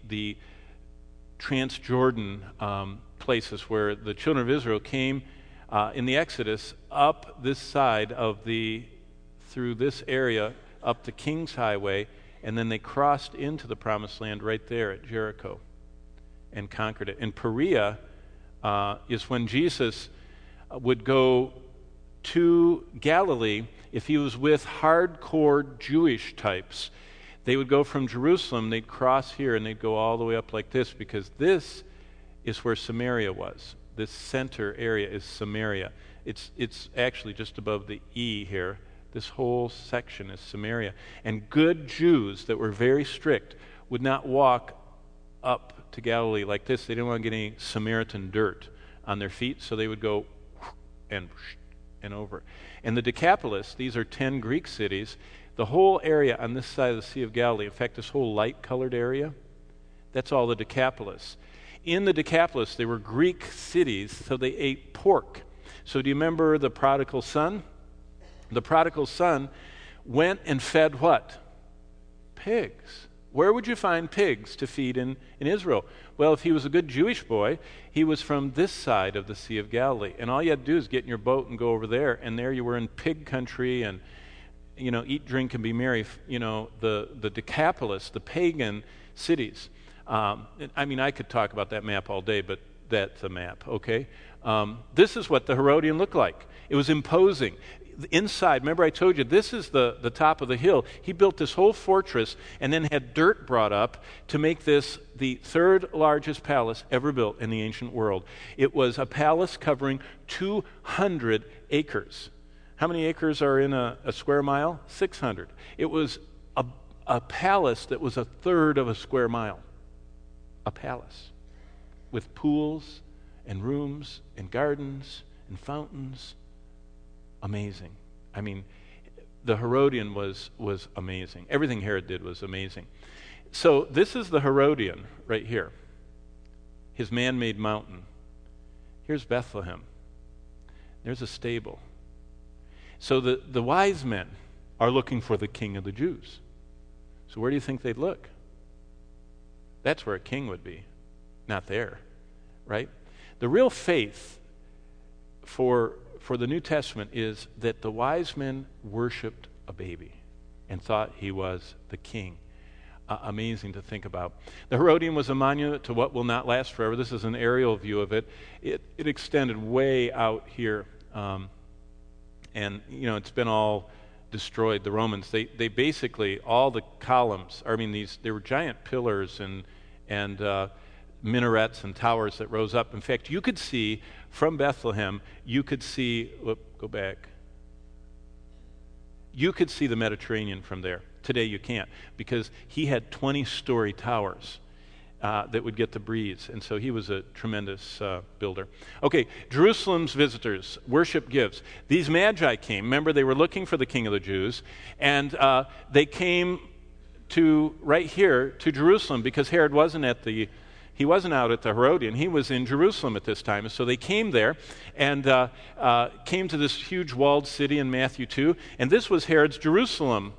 Transjordan places where the children of Israel came in the Exodus up this side through this area, up the King's Highway, and then they crossed into the Promised Land right there at Jericho and conquered it. And Perea is when Jesus would go to Galilee if he was with hardcore Jewish types. They would go from Jerusalem, they'd cross here, and they'd go all the way up like this, because this is where Samaria was. This center area is Samaria. It's actually just above the E here. This whole section is Samaria. And good Jews that were very strict would not walk up to Galilee like this. They didn't want to get any Samaritan dirt on their feet, so they would go and over. And the Decapolis, these are 10 Greek cities. The whole area on this side of the Sea of Galilee, in fact, this whole light-colored area, that's all the Decapolis. In the Decapolis, they were Greek cities, so they ate pork. So do you remember the prodigal son? The prodigal son went and fed what? Pigs. Where would you find pigs to feed in Israel? Well, if he was a good Jewish boy, he was from this side of the Sea of Galilee. And all you had to do is get in your boat and go over there, and there you were in pig country and eat, drink, and be merry, the Decapolis, the pagan cities. I could talk about that map all day, but that's a map, okay? This is what the Herodian looked like. It was imposing. Inside, remember I told you, this is the top of the hill. He built this whole fortress and then had dirt brought up to make this the third largest palace ever built in the ancient world. It was a palace covering 200 acres. How many acres are in a square mile? 600. It was a palace that was a third of a square mile. A palace with pools and rooms and gardens and fountains. Amazing. The Herodian was amazing. Everything Herod did was amazing. So this is the Herodian right here. His man-made mountain. Here's Bethlehem. There's a stable. So the wise men are looking for the king of the Jews. So where do you think they'd look? That's where a king would be, not there, right? The real faith for the New Testament is that the wise men worshipped a baby and thought he was the king. Amazing to think about. The Herodian was a monument to what will not last forever. This is an aerial view of it. It extended way out here. And it's been all destroyed. The Romans, they basically, all the columns, they were giant pillars and minarets and towers that rose up. In fact, you could see from Bethlehem, you could see the Mediterranean from there. Today you can't, because he had 20-story towers that would get the breeze, and so he was a tremendous builder. Okay, Jerusalem's visitors, worship gifts. These magi came. Remember, they were looking for the King of the Jews, and they came to right here to Jerusalem because Herod wasn't out at the Herodian. He was in Jerusalem at this time. So they came there and came to this huge walled city in Matthew 2. And this was Herod's Jerusalem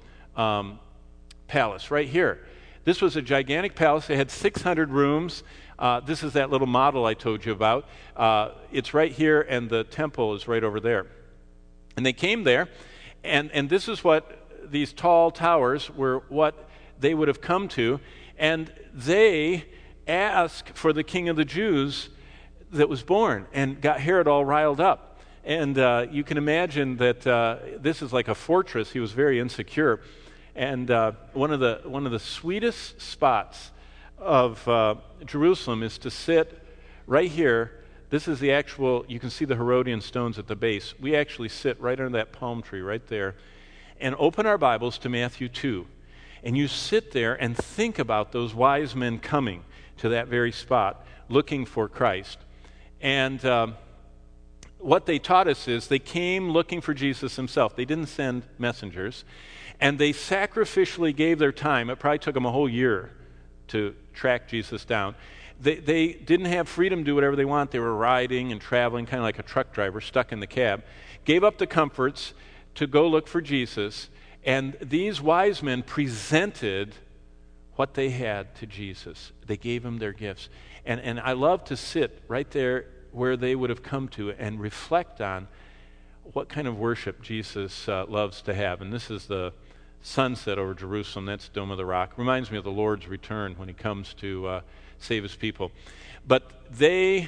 palace right here. This was a gigantic palace. They had 600 rooms. This is that little model I told you about. It's right here, and the temple is right over there. And they came there, and this is what these tall towers were, what they would have come to. And they asked for the King of the Jews that was born and got Herod all riled up. And you can imagine that this is like a fortress. He was very insecure. And one of the sweetest spots of Jerusalem is to sit right here. This is the actual, you can see the Herodian stones at the base. We actually sit right under that palm tree right there and open our Bibles to Matthew 2. And you sit there and think about those wise men coming to that very spot, looking for Christ. And what they taught us is they came looking for Jesus himself. They didn't send messengers. And they sacrificially gave their time. It probably took them a whole year to track Jesus down. They didn't have freedom to do whatever they want. They were riding and traveling, kind of like a truck driver stuck in the cab. Gave up the comforts to go look for Jesus. And these wise men presented what they had to Jesus. They gave him their gifts. And I love to sit right there where they would have come to and reflect on what kind of worship Jesus loves to have. And this is the sunset over Jerusalem. That's Dome of the Rock. Reminds me of the Lord's return when he comes to save his people. But the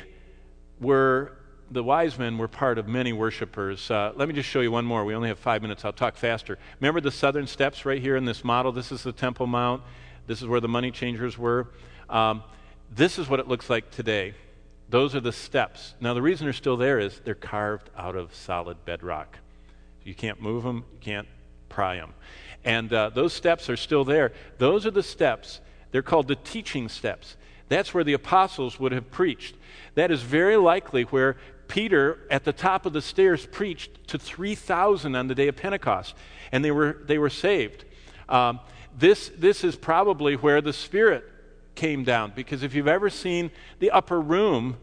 wise men were part of many worshipers. Let me just show you one more. We only have 5 minutes. I'll talk faster. Remember the southern steps right here in this model? This is the Temple Mount. This is where the money changers were. This is what it looks like today. Those are the steps. Now, the reason they're still there is they're carved out of solid bedrock. You can't move them. You can't pry them. And those steps are still there. Those are the steps. They're called the teaching steps. That's where the apostles would have preached. That is very likely where Peter, at the top of the stairs, preached to 3,000 on the day of Pentecost, and they were saved. This is probably where the Spirit came down, because if you've ever seen the upper room,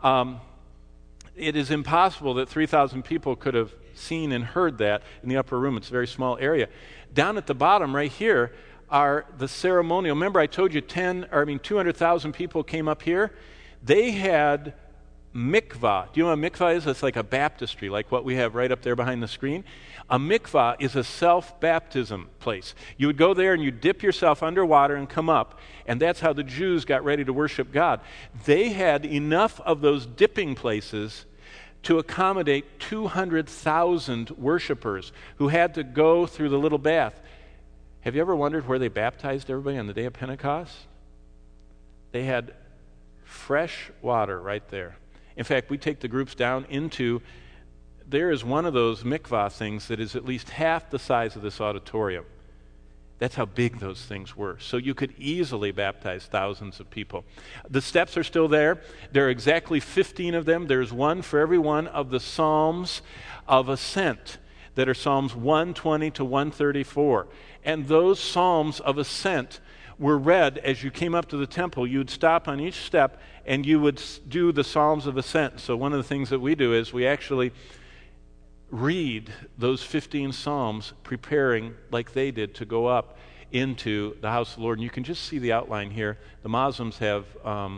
it is impossible that 3,000 people could have seen and heard that in the upper room. It's a very small area. Down at the bottom right here are the ceremonial. Remember I told you 200,000 people came up here? They had mikvah. Do you know what a mikvah is? It's like a baptistry, like what we have right up there behind the screen. A mikvah is a self-baptism place. You would go there and you dip yourself underwater and come up, and that's how the Jews got ready to worship God. They had enough of those dipping places to accommodate 200,000 worshipers who had to go through the little bath. Have you ever wondered where they baptized everybody on the day of Pentecost? They had fresh water right there. In fact, we take the groups down into, there is one of those mikvah things that is at least half the size of this auditorium. That's how big those things were. So you could easily baptize thousands of people. The steps are still there. There are exactly 15 of them. There's one for every one of the Psalms of Ascent that are Psalms 120 to 134. And those Psalms of Ascent were read as you came up to the temple. You would stop on each step and you would do the Psalms of Ascent. So one of the things that we do is we actually read those 15 Psalms, preparing like they did to go up into the house of the Lord. And you can just see the outline here. The Muslims have,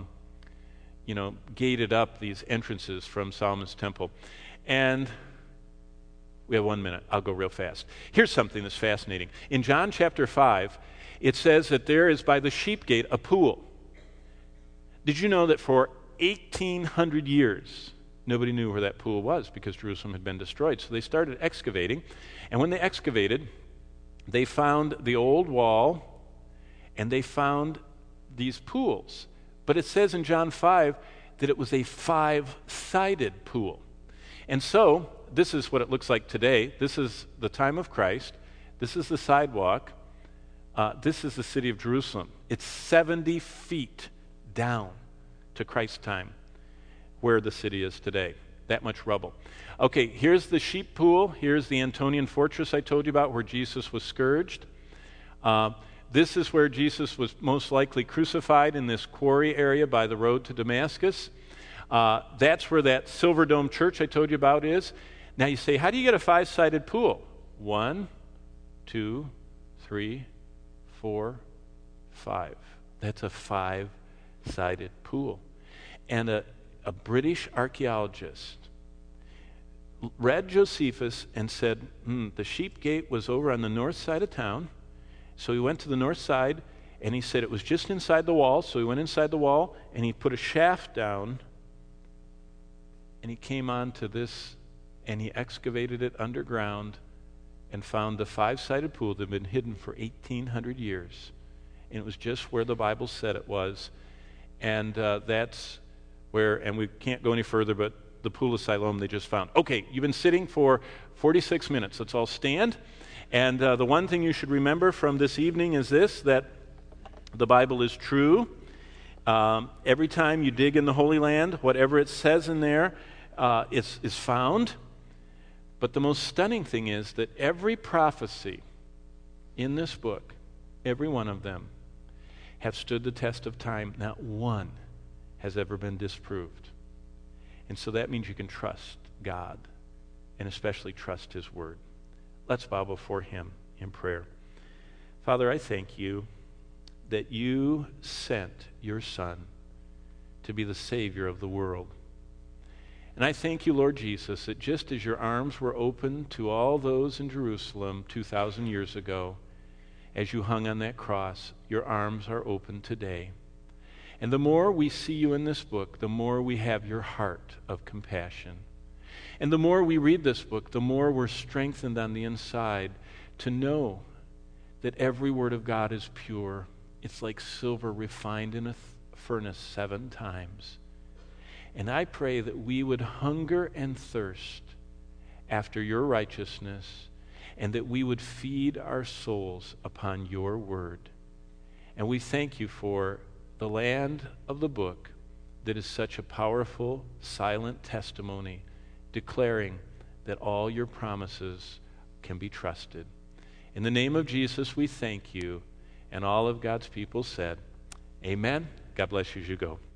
gated up these entrances from Solomon's temple. And we have 1 minute. I'll go real fast. Here's something that's fascinating. In John chapter 5, it says that there is by the sheep gate a pool. Did you know that for 1,800 years, nobody knew where that pool was because Jerusalem had been destroyed? So they started excavating. And when they excavated, they found the old wall and they found these pools. But it says in John 5 that it was a 5-sided pool. And so, this is what it looks like today. This is the time of Christ. This is the sidewalk. This is the city of Jerusalem. It's 70 feet down to Christ's time, where the city is today. That much rubble. Okay, here's the sheep pool. Here's the Antonian fortress I told you about, where Jesus was scourged. This is where Jesus was most likely crucified, in this quarry area by the road to Damascus. That's where that Silver Dome church I told you about is. Now you say, how do you get a 5-sided pool? 1, 2, 3, 4, 5. That's a 5-sided pool. And a British archaeologist read Josephus and said, the sheep gate was over on the north side of town. So he went to the north side, and he said it was just inside the wall. So he went inside the wall, and he put a shaft down, and he came onto this, and he excavated it underground and found the 5-sided pool that had been hidden for 1,800 years. And it was just where the Bible said it was. And that's where, and we can't go any further, but the pool of Siloam they just found. Okay, you've been sitting for 46 minutes. Let's all stand. And the one thing you should remember from this evening is this, that the Bible is true. Every time you dig in the Holy Land, whatever it says in there is found. But the most stunning thing is that every prophecy in this book, every one of them, have stood the test of time. Not one has ever been disproved. And so that means you can trust God, and especially trust His Word. Let's bow before Him in prayer. Father, I thank you that you sent your Son to be the Savior of the world. And I thank you, Lord Jesus, that just as your arms were open to all those in Jerusalem 2,000 years ago, as you hung on that cross, your arms are open today. And the more we see you in this book, the more we have your heart of compassion. And the more we read this book, the more we're strengthened on the inside to know that every word of God is pure. It's like silver refined in a furnace 7 times. And I pray that we would hunger and thirst after your righteousness, and that we would feed our souls upon your word. And we thank you for the land of the book that is such a powerful, silent testimony declaring that all your promises can be trusted. In the name of Jesus, we thank you. And all of God's people said, amen. God bless you as you go.